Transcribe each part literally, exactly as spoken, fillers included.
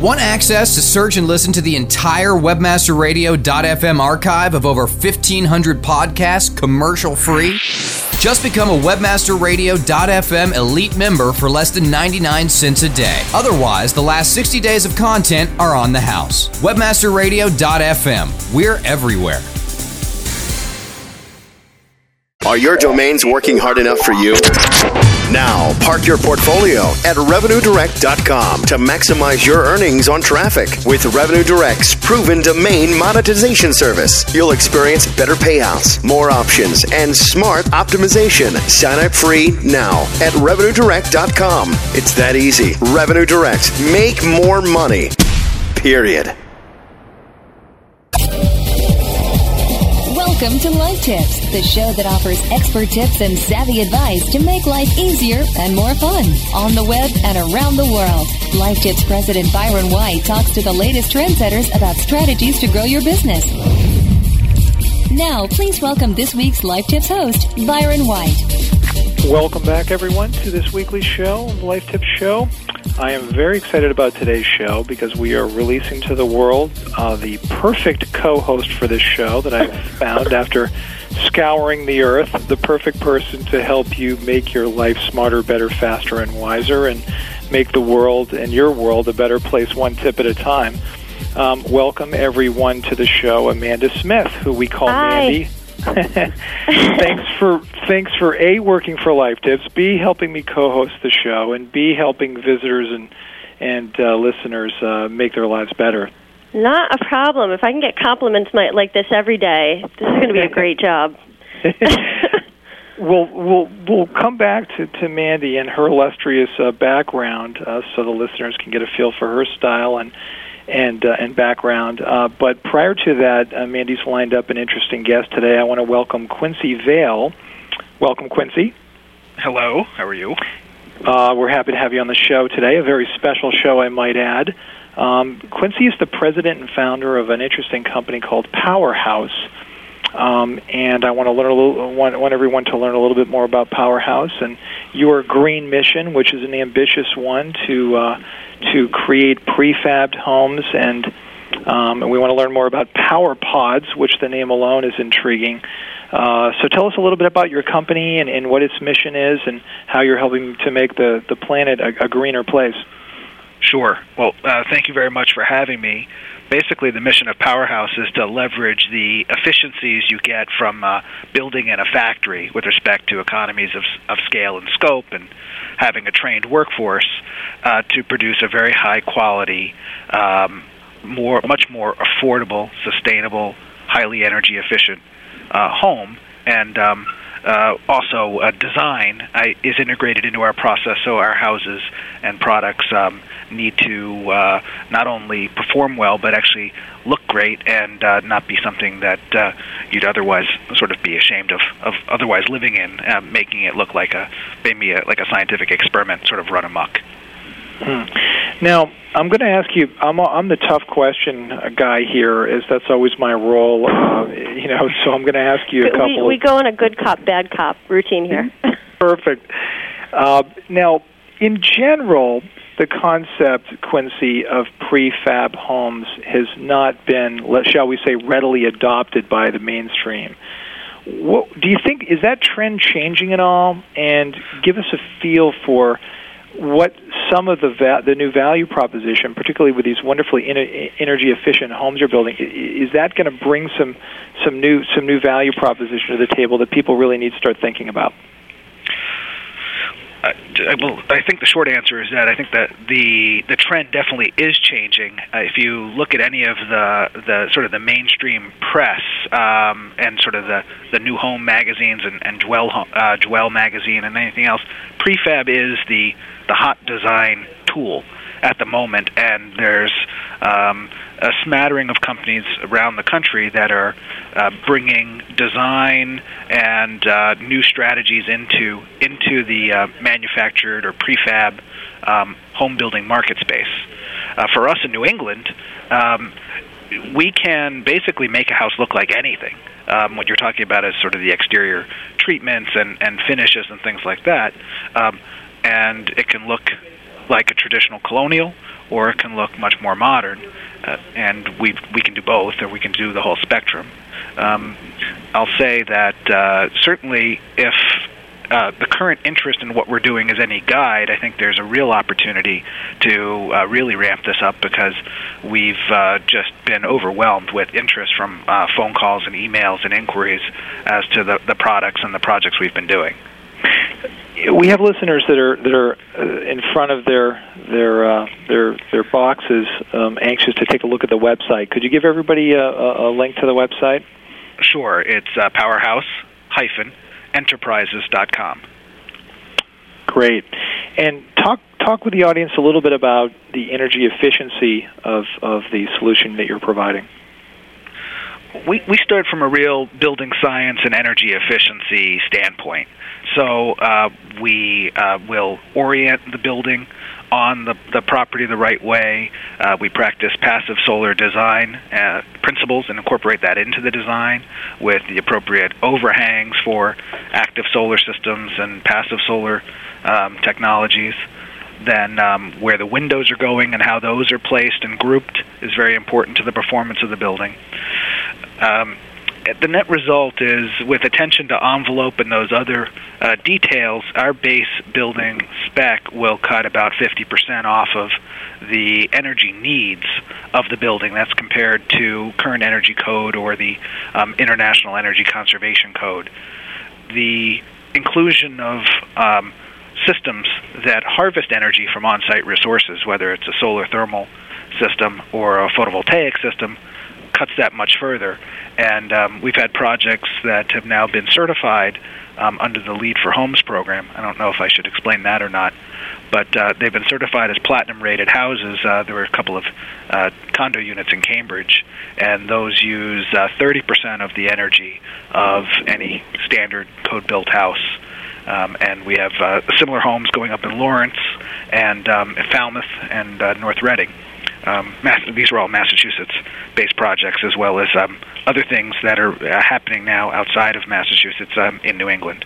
Want access to search and listen to the entire webmaster radio dot f m archive of over fifteen hundred podcasts commercial-free? Just become a webmaster radio dot f m elite member for less than ninety-nine cents a day. Otherwise, the last sixty days of content are on the house. webmaster radio dot f m. We're everywhere. Are your domains working hard enough for you? Now, park your portfolio at revenue direct dot com to maximize your earnings on traffic. With Revenue Direct's proven domain monetization service, you'll experience better payouts, more options, and smart optimization. Sign up free now at revenue direct dot com. It's that easy. Revenue Direct. Make more money. Period. Welcome to Life Tips, the show that offers expert tips and savvy advice to make life easier and more fun on the web and around the world. Life Tips President Byron White talks to the latest trendsetters about strategies to grow your business. Now, please welcome this week's Life Tips host, Byron White. Welcome back, everyone, to this weekly show, the Life Tips Show. I am very excited about today's show because we are releasing to the world uh, the perfect co-host for this show that I've found after scouring the earth, the perfect person to help you make your life smarter, better, faster, and wiser, and make the world and your world a better place one tip at a time. Um, welcome, everyone, to the show, Amanda Smith, who we call Hi. Mandy. thanks for thanks for A, working for Life Tips, B, helping me co-host the show, and B, helping visitors and and uh, listeners uh, make their lives better. Not a problem. If I can get compliments like this every day, this is going to be a great job. We'll we'll we'll come back to, to Mandy and her illustrious uh, background, uh, so the listeners can get a feel for her style and. and uh, and background. Uh, but prior to that, uh, Mandy's lined up an interesting guest today. I want to welcome Quincy Vale. Welcome, Quincy. Hello. How are you? Uh, we're happy to have you on the show today, a very special show, I might add. Um, Quincy is the president and founder of an interesting company called Powerhouse. Um, and I want to learn a little. Want, want everyone to learn a little bit more about Powerhouse and your green mission, which is an ambitious one to uh, to create prefabbed homes, and um, and we want to learn more about Power Pods, which the name alone is intriguing. Uh, so tell us a little bit about your company and, and what its mission is, and how you're helping to make the the planet a, a greener place. Sure. Well, uh, thank you very much for having me. Basically, the mission of Powerhouse is to leverage the efficiencies you get from uh, building in a factory with respect to economies of, of scale and scope and having a trained workforce uh, to produce a very high quality, um, more, much more affordable, sustainable, highly energy efficient uh, home. And um, uh, also, uh, design uh, is integrated into our process, so our houses and products um, need to uh, not only perform well, but actually look great and uh, not be something that uh, you'd otherwise sort of be ashamed of, of otherwise living in, uh, making it look like a maybe a, like a scientific experiment sort of run amok. Hmm. Now, I'm going to ask you, I'm, a, I'm the tough question guy here, as that's always my role, uh, you know, so I'm going to ask you a couple we, we go in a good cop, bad cop routine here. Perfect. Uh, now, in general, the concept, Quincy, of prefab homes has not been, shall we say, readily adopted by the mainstream. What, do you think, is that trend changing at all? And give us a feel for what some of the va- the new value proposition, particularly with these wonderfully en- energy efficient homes you're building, is that going to bring some some new some new value proposition to the table that people really need to start thinking about? Uh, well, I think the short answer is that I think that the the trend definitely is changing. Uh, if you look at any of the the sort of the mainstream press um, and sort of the, the new home magazines and, and Dwell uh, Dwell magazine and anything else, prefab is the the hot design tool at the moment, and there's um, a smattering of companies around the country that are uh, bringing design and uh, new strategies into into the uh, manufactured or prefab um, home building market space. Uh, for us in New England, um, we can basically make a house look like anything. Um, what you're talking about is sort of the exterior treatments and, and finishes and things like that, um, and it can look like a traditional colonial, or it can look much more modern. Uh, and we we can do both, or we can do the whole spectrum. Um, I'll say that uh, certainly if uh, the current interest in what we're doing is any guide, I think there's a real opportunity to uh, really ramp this up, because we've uh, just been overwhelmed with interest from uh, phone calls and emails and inquiries as to the, the products and the projects we've been doing. We have listeners that are that are uh, in front of their their uh, their their boxes, um, anxious to take a look at the website. Could you give everybody a, a, a link to the website? Sure. It's uh, powerhouse dash enterprises dot com. Great. And talk talk with the audience a little bit about the energy efficiency of, of the solution that you're providing. We we start from a real building science and energy efficiency standpoint. So uh, we uh, will orient the building on the, the property the right way. Uh, we practice passive solar design uh, principles and incorporate that into the design with the appropriate overhangs for active solar systems and passive solar um, technologies. Then um, where the windows are going and how those are placed and grouped is very important to the performance of the building. Um, the net result is, with attention to envelope and those other uh, details, our base building spec will cut about fifty percent off of the energy needs of the building. That's compared to current energy code or the um, International Energy Conservation Code. The inclusion of um, systems that harvest energy from on-site resources, whether it's a solar thermal system or a photovoltaic system, cuts that much further. And um, we've had projects that have now been certified um, under the Lead for Homes program. I don't know if I should explain that or not, but uh, they've been certified as platinum-rated houses. Uh, there were a couple of uh, condo units in Cambridge, and those use uh, thirty percent of the energy of any standard code-built house. Um, and we have uh, similar homes going up in Lawrence and um, in Falmouth and uh, North Reading. Um, Mass- these are all Massachusetts-based projects, as well as um, other things that are uh, happening now outside of Massachusetts um, in New England.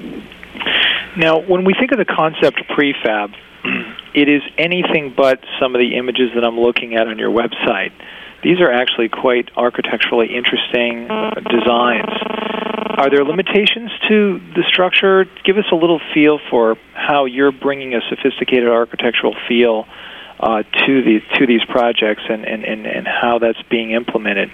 Now, when we think of the concept prefab, it is anything but some of the images that I'm looking at on your website. These are actually quite architecturally interesting uh, designs. Are there limitations to the structure? Give us a little feel for how you're bringing a sophisticated architectural feel uh, to the to these projects, and, and, and, and how that's being implemented.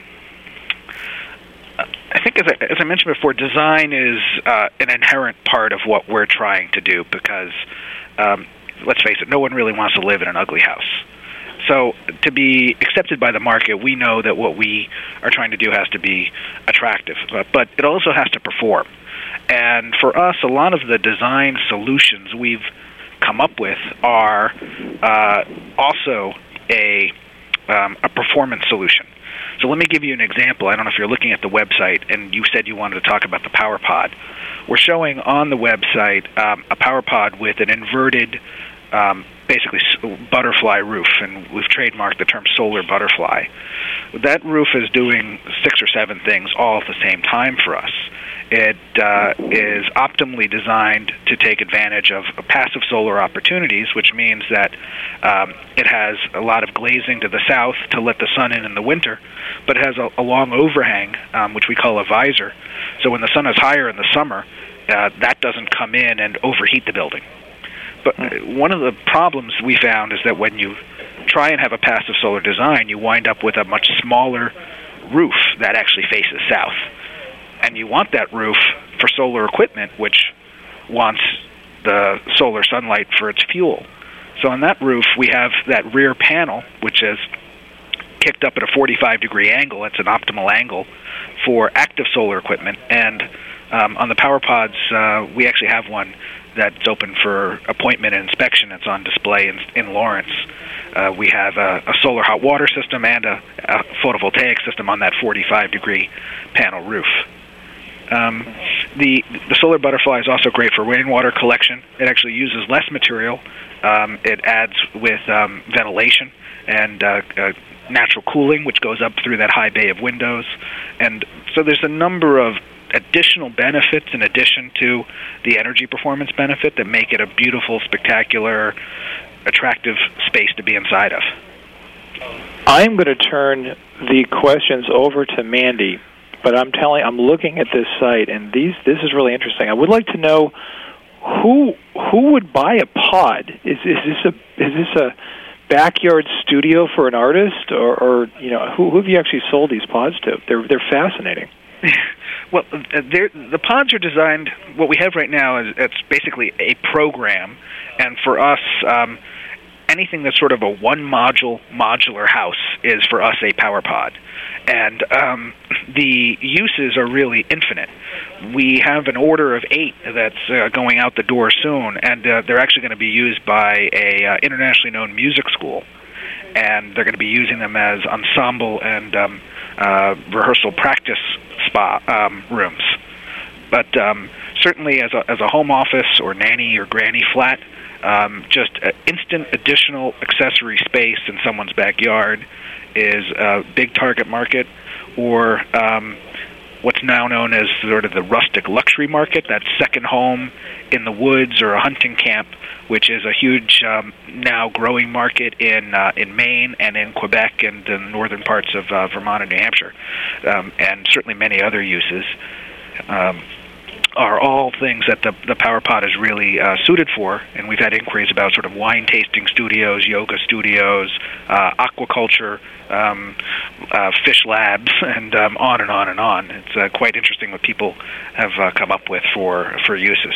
I think, as I, as I mentioned before, design is uh, an inherent part of what we're trying to do, because, um, let's face it, no one really wants to live in an ugly house. So to be accepted by the market, we know that what we are trying to do has to be attractive, but, but it also has to perform. And for us, a lot of the design solutions we've come up with are uh, also a, um, a performance solution. So let me give you an example. I don't know if you're looking at the website, and you said you wanted to talk about the PowerPod. We're showing on the website um, a PowerPod with an inverted Um, basically butterfly roof, and we've trademarked the term solar butterfly. That roof is doing six or seven things all at the same time for us. It uh, is optimally designed to take advantage of passive solar opportunities, which means that um, it has a lot of glazing to the south to let the sun in in the winter, but it has a, a long overhang, um, which we call a visor. So when the sun is higher in the summer, uh, that doesn't come in and overheat the building. But one of the problems we found is that when you try and have a passive solar design, you wind up with a much smaller roof that actually faces south. And you want that roof for solar equipment, which wants the solar sunlight for its fuel. So on that roof, we have that rear panel, which is kicked up at a forty-five degree angle. It's an optimal angle for active solar equipment. And um, on the PowerPods, uh, we actually have one that's open for appointment and inspection. It's on display in, in Lawrence. Uh, we have a, a solar hot water system and a, a photovoltaic system on that forty-five degree panel roof. Um, the the solar butterfly is also great for rainwater collection. It actually uses less material. Um, it adds with um, ventilation and uh, uh, natural cooling, which goes up through that high bay of windows. And so there's a number of additional benefits in addition to the energy performance benefit that make it a beautiful, spectacular, attractive space to be inside of. I'm going to turn the questions over to Mandy, but I'm telling, I'm looking at this site, and these this is really interesting. I would like to know who who would buy a pod. Is is this a is this a backyard studio for an artist, or, or you know, who, who have you actually sold these pods to? They're they're fascinating. Well, the pods are designed. What we have right now is it's basically a program, and for us, um, anything that's sort of a one-module modular house is for us a power pod, and um, the uses are really infinite. We have an order of eight that's uh, going out the door soon, and uh, they're actually going to be used by a uh, internationally known music school, and they're going to be using them as ensemble and um, uh, rehearsal practice spa um, rooms. But um, certainly as a, as a home office or nanny or granny flat, um, just uh, instant additional accessory space in someone's backyard is a big target market, or um, what's now known as sort of the rustic luxury market, that second home in the woods or a hunting camp, which is a huge um, now growing market in uh, in Maine and in Quebec and the northern parts of uh, Vermont and New Hampshire, um, and certainly many other uses. Um, are all things that the the PowerPod is really uh, suited for, and we've had inquiries about sort of wine tasting studios, yoga studios, uh, aquaculture, um, uh, fish labs, and um, on and on and on. It's uh, quite interesting what people have uh, come up with for, for uses.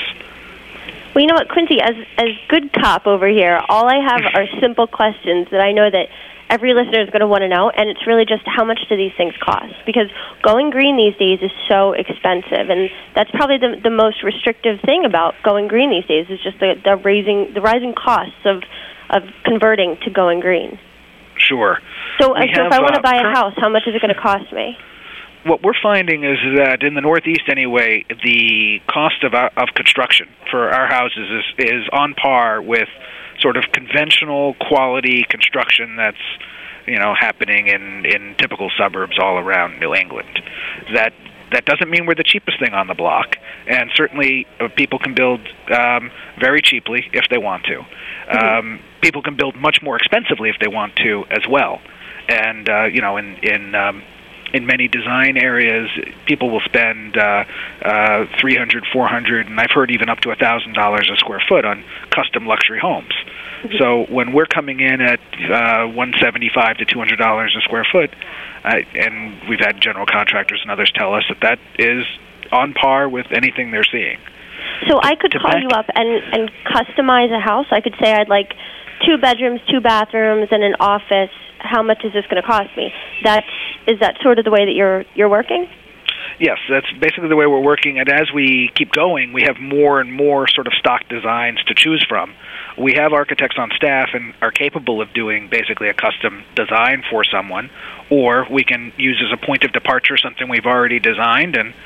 Well, you know what, Quincy, as as good cop over here, all I have are simple questions that I know that every listener is going to want to know, and it's really just how much do these things cost? Because going green these days is so expensive, and that's probably the the most restrictive thing about going green these days is just the, the raising the rising costs of of converting to going green. Sure. So, uh, so have, if I want to uh, buy a per- house, how much is it going to cost me? What we're finding is that in the Northeast anyway, the cost of our, of construction for our houses is, is on par with sort of conventional quality construction that's, you know, happening in, in typical suburbs all around New England. That that doesn't mean we're the cheapest thing on the block, and certainly uh, people can build um, very cheaply if they want to. Mm-hmm. Um, people can build much more expensively if they want to as well. And uh, you know, in in um, in many design areas, people will spend uh, uh, three hundred, four hundred, and I've heard even up to one thousand dollars a square foot on custom luxury homes. Mm-hmm. So when we're coming in at uh, one hundred seventy-five to two hundred dollars a square foot, uh, and we've had general contractors and others tell us that that is on par with anything they're seeing. So I could call you up and, and customize a house. I could say I'd like two bedrooms, two bathrooms, and an office. How much is this going to cost me? That's is that sort of the way that you're you're working? Yes, that's basically the way we're working. And as we keep going, we have more and more sort of stock designs to choose from. We have architects on staff and are capable of doing basically a custom design for someone, or we can use as a point of departure something we've already designed and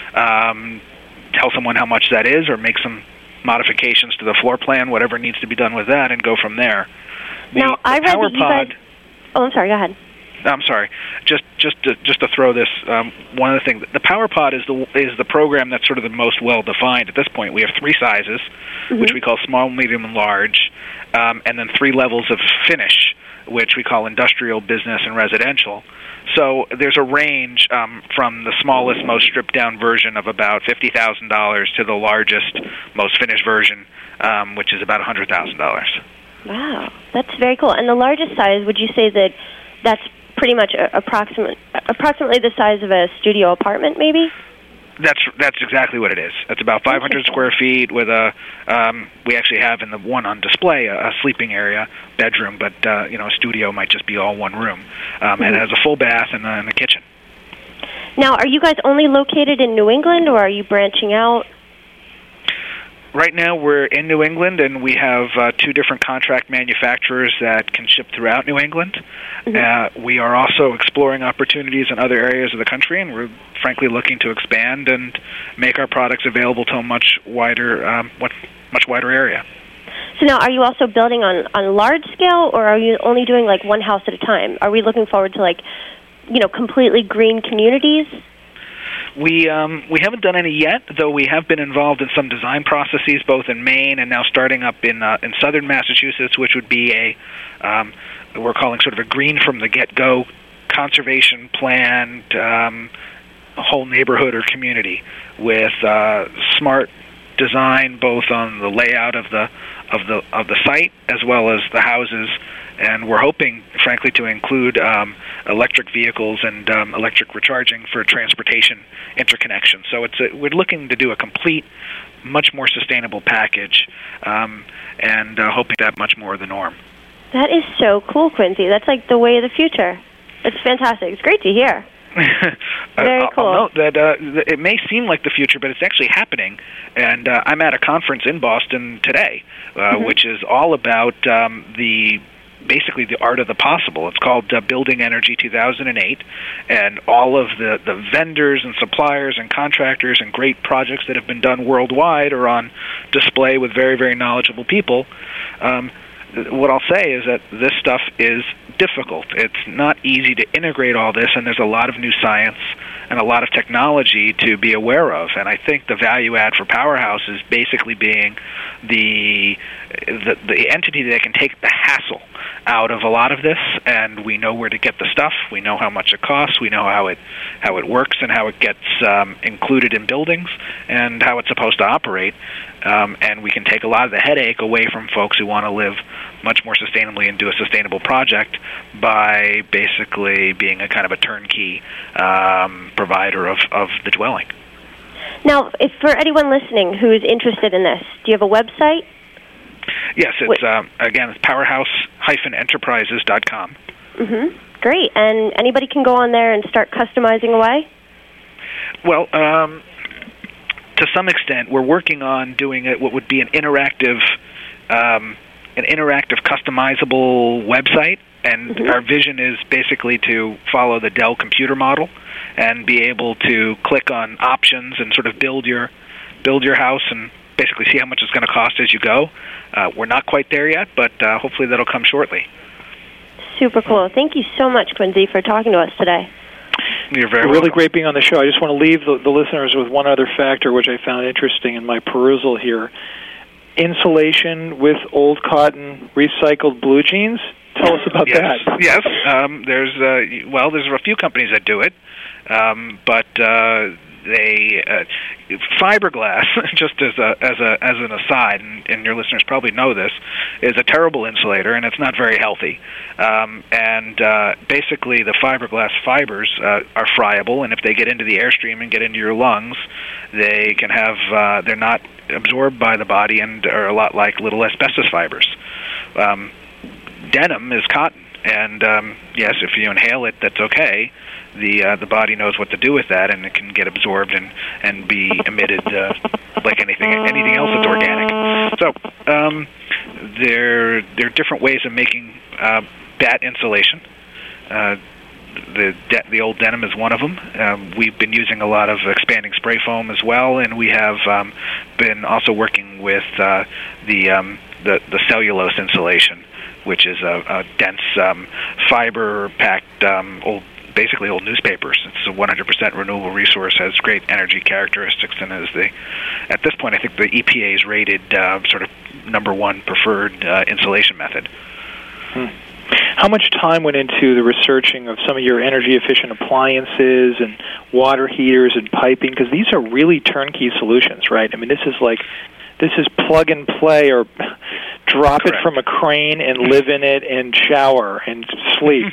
um, tell someone how much that is, or make some modifications to the floor plan, whatever needs to be done with that, and go from there. The, now, I read that you guys... Oh, I'm sorry, go ahead. I'm sorry. Just just to, just to throw this, um, one of the things, the PowerPod is the is the program that's sort of the most well defined at this point. We have three sizes, mm-hmm. which we call small, medium, and large, um, and then three levels of finish, which we call industrial, business, and residential. So there's a range um, from the smallest, most stripped-down version of about fifty thousand dollars to the largest, most finished version, um, which is about one hundred thousand dollars. Wow, that's very cool. And the largest size, would you say that that's pretty much approximate, approximately the size of a studio apartment, maybe? That's that's exactly what it is. It's about five hundred square feet with a. Um, we actually have in the one on display a, a sleeping area, bedroom, but uh, you know, a studio might just be all one room, um, mm-hmm. and it has a full bath and a, and a kitchen. Now, are you guys only located in New England, or are you branching out? Right now, we're in New England, and we have uh, two different contract manufacturers that can ship throughout New England. Mm-hmm. Uh, we are also exploring opportunities in other areas of the country, and we're frankly looking to expand and make our products available to a much wider, um, much wider area. So now, are you also building on on large scale, or are you only doing like one house at a time? Are we looking forward to like, you know, completely green communities? We um, we haven't done any yet, though we have been involved in some design processes, both in Maine and now starting up in uh, in southern Massachusetts, which would be a um, we're calling sort of a green from the get-go conservation plan, um, a whole neighborhood or community with uh, smart design, both on the layout of the of the of the site as well as the houses. And we're hoping, frankly, to include um, electric vehicles and um, electric recharging for transportation interconnection. So it's a, we're looking to do a complete, much more sustainable package, um, and uh, hoping that much more of the norm. That is so cool, Quincy. That's like the way of the future. It's fantastic. It's great to hear. Very cool. I'll note that uh, it may seem like the future, but it's actually happening. And uh, I'm at a conference in Boston today, uh, mm-hmm. which is all about um, the basically the art of the possible. It's called uh, Building Energy two thousand eight, and all of the, the vendors and suppliers and contractors and great projects that have been done worldwide are on display with very, very knowledgeable people. Um, what I'll say is that this stuff is difficult. It's not easy to integrate all this, and there's a lot of new science and a lot of technology to be aware of. And I think the value add for Powerhouse is basically being the the, the entity that can take the hassle out of a lot of this, and we know where to get the stuff. We know how much it costs. We know how it how it works and how it gets um, included in buildings and how it's supposed to operate. Um, and we can take a lot of the headache away from folks who want to live much more sustainably and do a sustainable project by basically being a kind of a turnkey um, provider of, of the dwelling. Now, if for anyone listening who is interested in this, do you have a website? Yes, it's um, again, it's powerhouse dash enterprises dot com. Mm-hmm. Great. And anybody can go on there and start customizing away? Well, um, to some extent, we're working on doing it, what would be an interactive, um, an interactive, customizable website. And mm-hmm. our vision is basically to follow the Dell computer model and be able to click on options and sort of build your build your house and basically see how much it's going to cost as you go. Uh, we're not quite there yet, but uh, hopefully that'll come shortly. Super cool. Thank you so much, Quincy, for talking to us today. You're very really welcome. Great being on the show. I just want to leave the, the listeners with one other factor which I found interesting in my perusal here. Insulation with old cotton recycled blue jeans. Tell us about yes. that. Yes, um, there's uh, well, there's a few companies that do it, um, but uh, they uh, fiberglass. Just as a as a as an aside, and, and your listeners probably know this, is a terrible insulator, and it's not very healthy. Um, and uh, basically, the fiberglass fibers uh, are friable, and if they get into the airstream and get into your lungs, they can have uh, they're not absorbed by the body and are a lot like little asbestos fibers. Um, Denim is cotton, and um, yes, if you inhale it, that's okay. The uh, the body knows what to do with that, and it can get absorbed and, and be emitted uh, like anything anything else that's organic. So um, there there are different ways of making uh, bat insulation. Uh, the de- the old denim is one of them. Um, we've been using a lot of expanding spray foam as well, and we have um, been also working with uh, the, um, the the cellulose insulation, which is a, a dense um, fiber-packed um, old, basically old newspapers. It's a one hundred percent renewable resource, has great energy characteristics, and is the, at this point, I think the E P A is rated uh, sort of number one preferred uh, insulation method. Hmm. How much time went into the researching of some of your energy-efficient appliances and water heaters and piping? Because these are really turnkey solutions, right? I mean, this is like, this is plug and play or drop Correct. It from a crane and live in it and shower and sleep.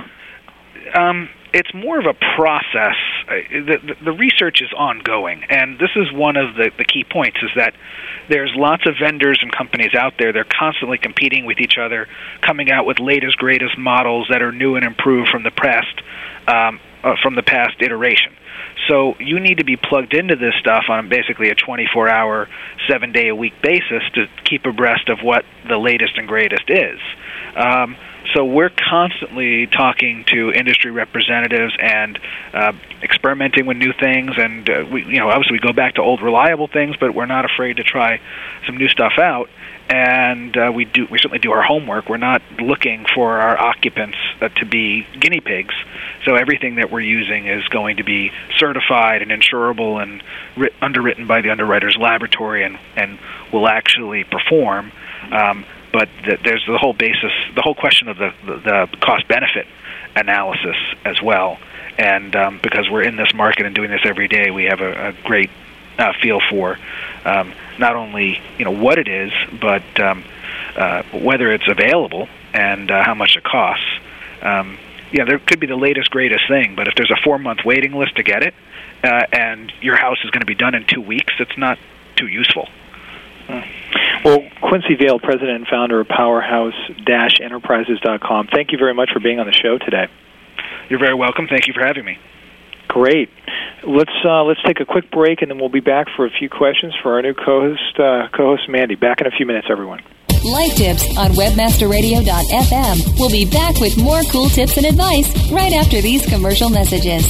um, it's more of a process. Uh, the, the, the research is ongoing, and this is one of the, the key points, is that there's lots of vendors and companies out there. They're constantly competing with each other, coming out with latest, greatest models that are new and improved from the past, um, uh, from the past iteration. So you need to be plugged into this stuff on basically a twenty-four hour, seven-day-a-week basis to keep abreast of what the latest and greatest is. Um, so we're constantly talking to industry representatives and uh, experimenting with new things. And uh, we, you know, obviously we go back to old reliable things, but we're not afraid to try some new stuff out. and uh, we do we certainly do our homework. We're not looking for our occupants uh, to be guinea pigs. So everything that we're using is going to be certified and insurable and ri- underwritten by the underwriter's laboratory, and, and will actually perform. Um, but the, there's the whole basis, the whole question of the, the, the cost-benefit analysis as well. And um, because we're in this market and doing this every day, we have a, a great uh, feel for um, not only you know what it is, but um, uh, whether it's available and uh, how much it costs. Um, yeah, there could be the latest, greatest thing, but if there's a four-month waiting list to get it, uh, and your house is going to be done in two weeks, it's not too useful. Hmm. Well, Quincy Vail, president and founder of Powerhouse Enterprises dot com, thank you very much for being on the show today. You're very welcome. Thank you for having me. Great. Let's uh, let's take a quick break, and then we'll be back for a few questions for our new co-host, uh, co-host Mandy. Back in a few minutes, everyone. Life Tips on webmaster radio dot f m. We'll be back with more cool tips and advice right after these commercial messages.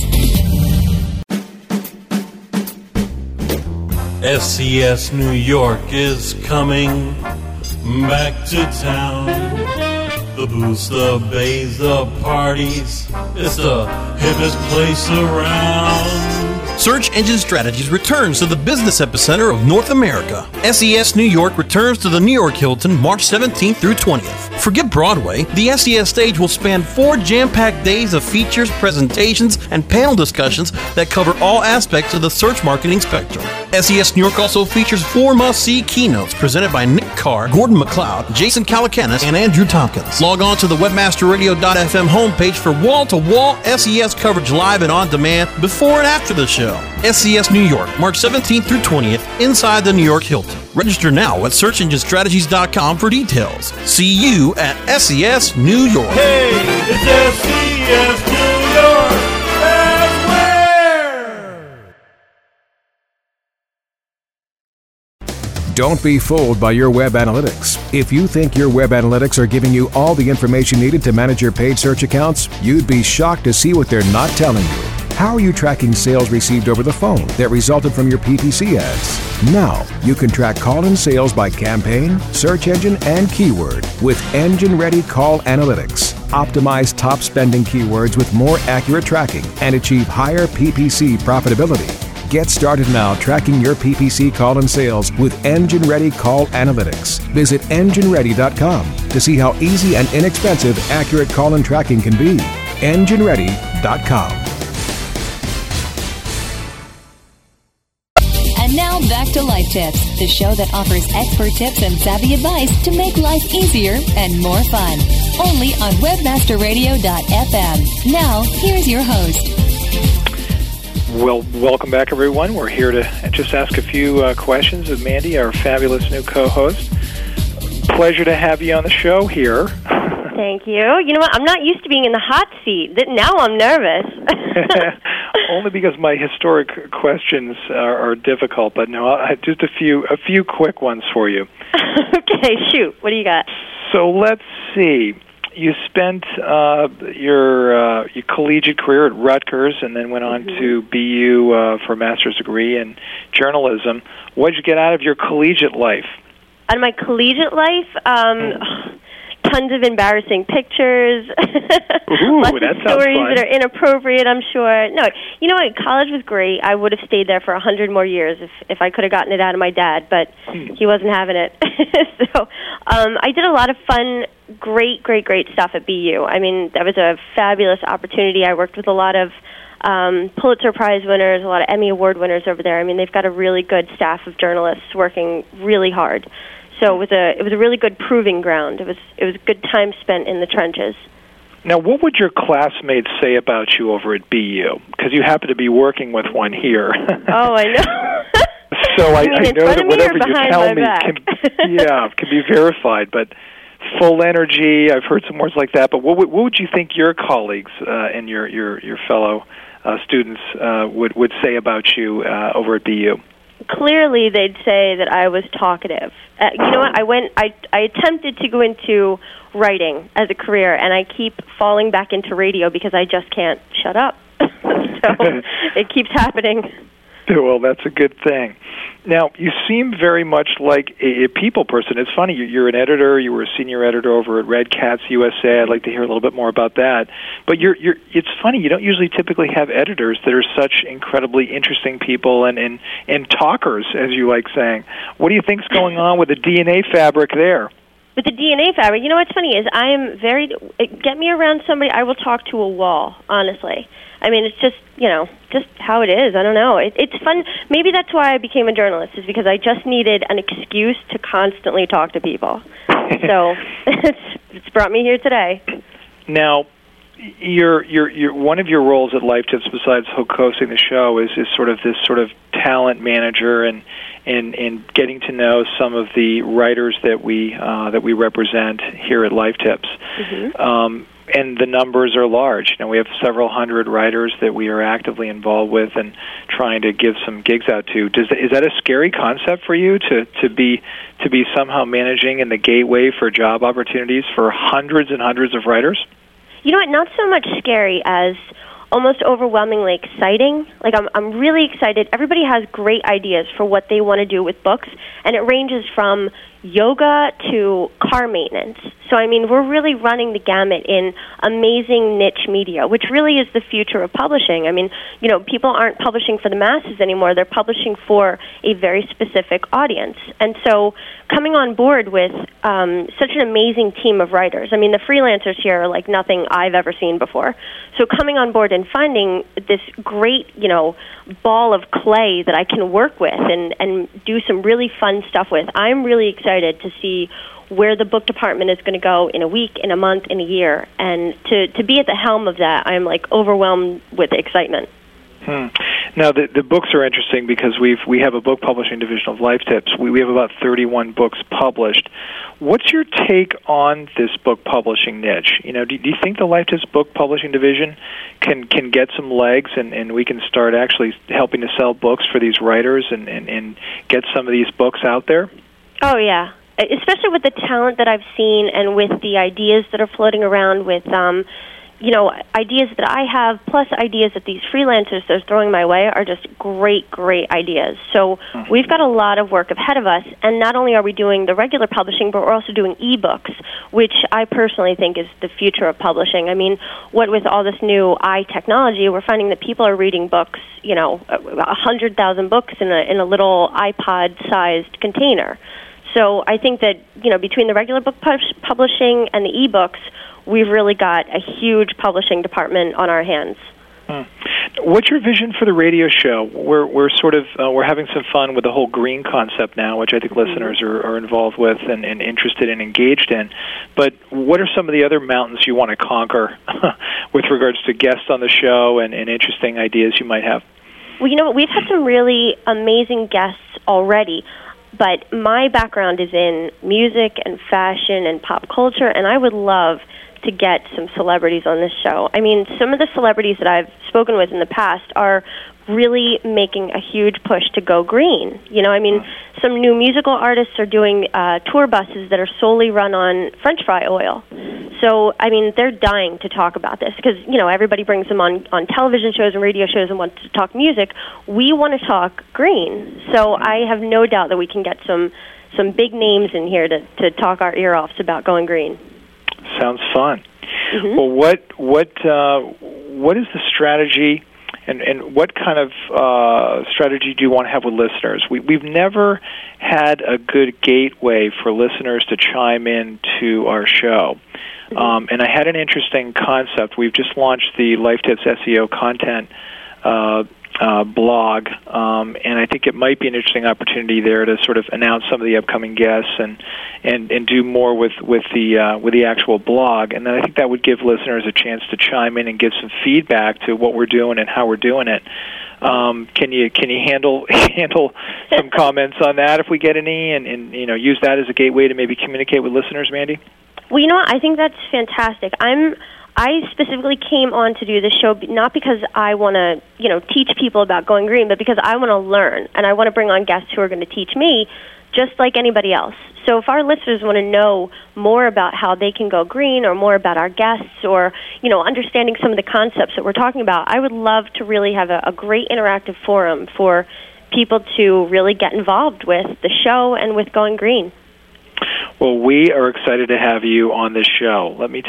S C S New York is coming back to town. The booths, the bays, the parties, it's the hippest place around. Search Engine Strategies returns to the business epicenter of North America. S E S New York returns to the New York Hilton March seventeenth through twentieth. Forget Broadway. The S E S stage will span four jam-packed days of features, presentations, and panel discussions that cover all aspects of the search marketing spectrum. S E S New York also features four must-see keynotes presented by Nick Carr, Gordon MacLeod, Jason Calacanis, and Andrew Tompkins. Log on to the webmaster radio dot f m homepage for wall-to-wall S E S coverage live and on demand before and after the show. S E S New York, March seventeenth through twentieth, inside the New York Hilton. Register now at search engine strategies dot com for details. See you at S E S New York. Hey, it's S E S New York. Don't be fooled by your web analytics. If you think your web analytics are giving you all the information needed to manage your paid search accounts, you'd be shocked to see what they're not telling you. How are you tracking sales received over the phone that resulted from your P P C ads? Now, you can track call-in sales by campaign, search engine, and keyword with Engine Ready Call Analytics. Optimize top spending keywords with more accurate tracking and achieve higher P P C profitability. Get started now tracking your P P C call-in sales with Engine Ready Call Analytics. Visit engine ready dot com to see how easy and inexpensive accurate call-in tracking can be. engine ready dot com. And now back to Life Tips, the show that offers expert tips and savvy advice to make life easier and more fun. Only on webmaster radio dot f m. Now, here's your host. Well, welcome back, everyone. We're here to just ask a few uh, questions of Mandy, our fabulous new co-host. Pleasure to have you on the show here. Thank you. You know what? I'm not used to being in the hot seat. Now I'm nervous. Only because my historic questions are, are difficult, but no, I, just a few a few quick ones for you. Okay, shoot. What do you got? So let's see. You spent uh, your uh, your collegiate career at Rutgers and then went on mm-hmm. to B U uh, for a master's degree in journalism. What did you get out of your collegiate life? Out of my collegiate life? Um, mm. Tons of embarrassing pictures. Ooh, Lots that of sounds stories fun. that are inappropriate, I'm sure. No, you know what? College was great. I would have stayed there for a hundred more years if, if I could have gotten it out of my dad, but hmm. he wasn't having it. so um, I did a lot of fun, great, great, great stuff at B U. I mean, that was a fabulous opportunity. I worked with a lot of um, Pulitzer Prize winners, a lot of Emmy Award winners over there. I mean, they've got a really good staff of journalists working really hard. So it was a it was a really good proving ground. It was it was a good time spent in the trenches. Now, what would your classmates say about you over at B U? Because you happen to be working with one here. Oh, I know. So I, you mean I know that whatever you tell me back? can, yeah, can be verified. But full energy, I've heard some words like that. But what would, what would you think your colleagues uh, and your your your fellow uh, students uh, would would say about you uh, over at B U? Clearly, they'd say that I was talkative. Uh, you know what? I went. I I attempted to go into writing as a career, and I keep falling back into radio because I just can't shut up. So it keeps happening. Well, that's a good thing. Now, you seem very much like a, a people person. It's funny, you're an editor. You were a senior editor over at Red Cats U S A. I'd like to hear a little bit more about that. But you're, you're, it's funny, you don't usually typically have editors that are such incredibly interesting people and, and, and talkers, as you like saying. What do you think's going on with the D N A fabric there? With the D N A fabric, you know what's funny is I am very, get me around somebody, I will talk to a wall, honestly. I mean, it's just, you know, just how it is. I don't know. It, it's fun. Maybe that's why I became a journalist, is because I just needed an excuse to constantly talk to people. So it's, it's brought me here today. Now, your your your one of your roles at Life Tips, besides hosting the show, is is sort of this sort of talent manager and and and getting to know some of the writers that we uh, that we represent here at Life Tips. Mm-hmm. Um, and the numbers are large. You know, we have several hundred writers that we are actively involved with and trying to give some gigs out to. Does is that a scary concept for you to, to be to be somehow managing in the gateway for job opportunities for hundreds and hundreds of writers? You know what? Not so much scary as almost overwhelmingly exciting. Like, I'm I'm really excited. Everybody has great ideas for what they want to do with books, and it ranges from yoga to car maintenance. So, I mean, we're really running the gamut in amazing niche media, which really is the future of publishing. I mean, you know, people aren't publishing for the masses anymore. They're publishing for a very specific audience. And so coming on board with um, such an amazing team of writers, I mean, the freelancers here are like nothing I've ever seen before. So coming on board and finding this great, you know, ball of clay that I can work with and, and do some really fun stuff with, I'm really excited to see where the book department is going to go in a week, in a month, in a year. And to, to be at the helm of that, I'm like overwhelmed with excitement. Hmm. Now, the the books are interesting because we've we have a book publishing division of Life Tips. We we have about thirty-one books published. What's your take on this book publishing niche? You know, do, do you think the Life Tips book publishing division can can get some legs and, and we can start actually helping to sell books for these writers and, and, and get some of these books out there? Oh, yeah. Especially with the talent that I've seen and with the ideas that are floating around with, um, you know, ideas that I have, plus ideas that these freelancers are throwing my way are just great, great ideas. So we've got a lot of work ahead of us, and not only are we doing the regular publishing, but we're also doing e-books, which I personally think is the future of publishing. I mean, what with all this new i technology, we're finding that people are reading books, you know, one hundred thousand books in a in a little iPod-sized container. So I think that, you know, between the regular book pub- publishing and the e-books, we've really got a huge publishing department on our hands. Hmm. What's your vision for the radio show? We're we're sort of uh, we're having some fun with the whole green concept now, which I think mm-hmm. listeners are, are involved with and, and interested and engaged in. But what are some of the other mountains you want to conquer with regards to guests on the show and, and interesting ideas you might have? Well, you know what? We've had some really amazing guests already. But my background is in music and fashion and pop culture, and I would love to get some celebrities on this show. I mean, some of the celebrities that I've spoken with in the past are really making a huge push to go green. You know, I mean, some new musical artists are doing uh, tour buses that are solely run on French fry oil. So, I mean, they're dying to talk about this because, you know, everybody brings them on, on television shows and radio shows and wants to talk music. We want to talk green. So I have no doubt that we can get some some big names in here to, to talk our ear offs about going green. Sounds fun. Mm-hmm. Well, what what uh, what is the strategy, and, and what kind of uh, strategy do you want to have with listeners? We, we've never had a good gateway for listeners to chime in to our show. Mm-hmm. Um, and I had an interesting concept. We've just launched the Life Tips S E O content uh, uh, blog, um, and I think it might be an interesting opportunity there to sort of announce some of the upcoming guests and and, and do more with with the uh, with the actual blog. And then I think that would give listeners a chance to chime in and give some feedback to what we're doing and how we're doing it. Um, can you can you handle handle some comments on that if we get any, and, and you know use that as a gateway to maybe communicate with listeners, Mandy? Well, you know what? I think that's fantastic. I'm I specifically came on to do this show not because I want to, you know, teach people about going green, but because I want to learn, and I want to bring on guests who are going to teach me just like anybody else. So if our listeners want to know more about how they can go green, or more about our guests, or, you know, understanding some of the concepts that we're talking about, I would love to really have a, a great interactive forum for people to really get involved with the show and with going green. Well, we are excited to have you on this show. Let me